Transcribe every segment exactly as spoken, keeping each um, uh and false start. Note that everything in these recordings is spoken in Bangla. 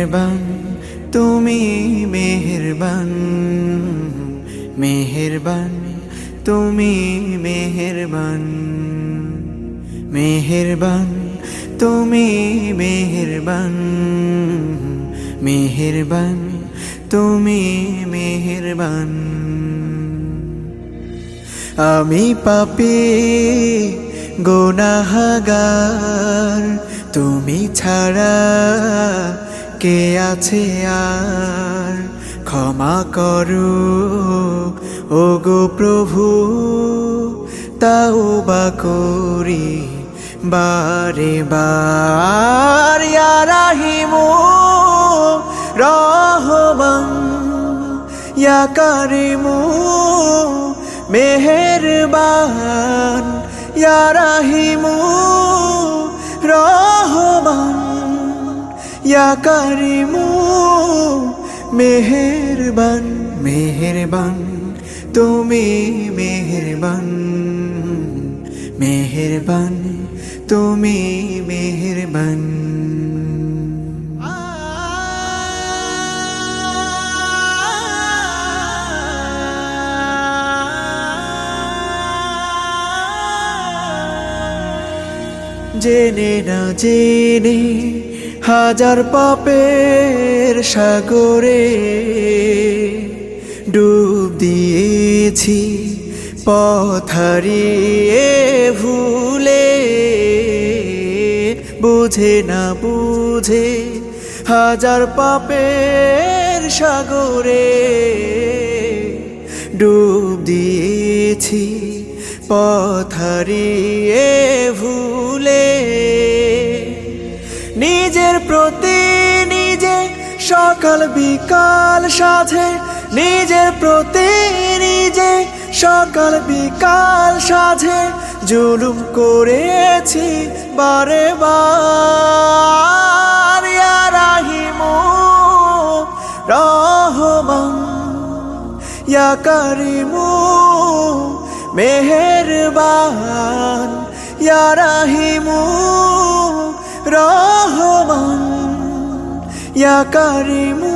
মেহেরবান তুমি মেহেরবান মেহেরবান তুমি মেহেরবান মেহেরবান তুমি মেহেরবান মেহেরবান তুমি মেহেরবান আমি পাপী গুনাহগার তুমি ছাড়া কে আছে আর ক্ষমা করো ওগো প্রভু তাওবা করি বারে বার ইয়া রাহিমু রহমান ইয়া কারিমু মেহেরবান ইয়া রাহিমু রহমান ইয়া কারিমু মেহেরবান মেহেরবান তুমি মেহেরবান মেহেরবান তুমি মেহেরবান জেনে না জেনে হাজার পাপের সাগরে ডুব দিয়েছি পথ হারিয়ে ভুলে বুঝে না বুঝে হাজার পাপের সাগরে ডুব দিয়েছি পথ হারিয়ে ভুলে নিজের প্রতি নিজে সকাল বিকাল সাধে নিজের প্রতি নিজে সকাল বিকাল সাধে জুলুম করেছি বারে বার ইয়া রাহিমু রহমান ইয়া কারিমু মেহেরবান ইয়া রাহিমু রহমান ইয়া কারিমু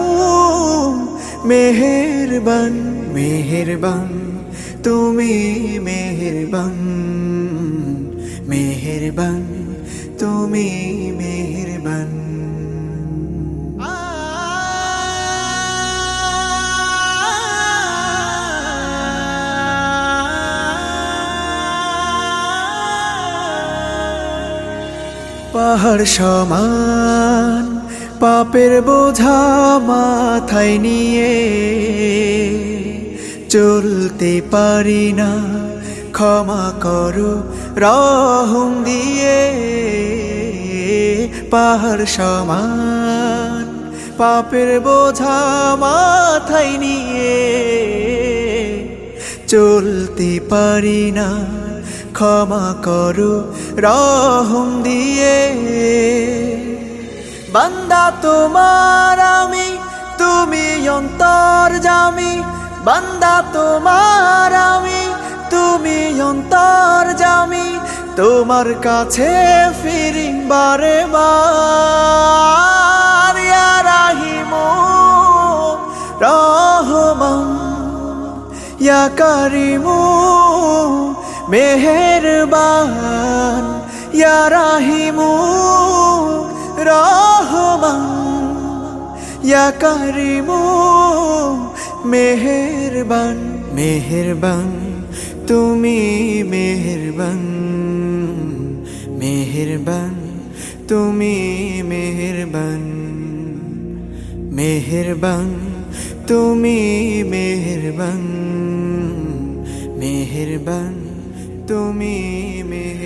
মেহেরবান মেহেরবান তুমি মেহেরবান মেহেরবান তুমি মেহেরবান পাহাড় সমান পাপের বোঝা মাথায় নিয়ে চলতে পারি না ক্ষমা করো রহম দিয়ে পাহাড় সমান পাপের বোঝা মাথায় নিয়ে চলতে পারি না ক্ষমা করো রহম দিয়ে বান্দা তোমার আমি তুমি অন্তর্যামী বান্দা তোমার আমি তুমি অন্তর্যামী তোমার কাছে ফিরি বারে বার ইয়া রাহিমু রহমান ইয়া কারিমু মেহেরবান ইয়া রাহিমু রহমান ইয়া কারিমু মেহেরবান মেহেরবান তুমি মেহেরবান মেহেরবান তুমি মেহেরবান মেহেরবান তুমি মেহেরবান মেহেরবান তুমি মেহেরবান।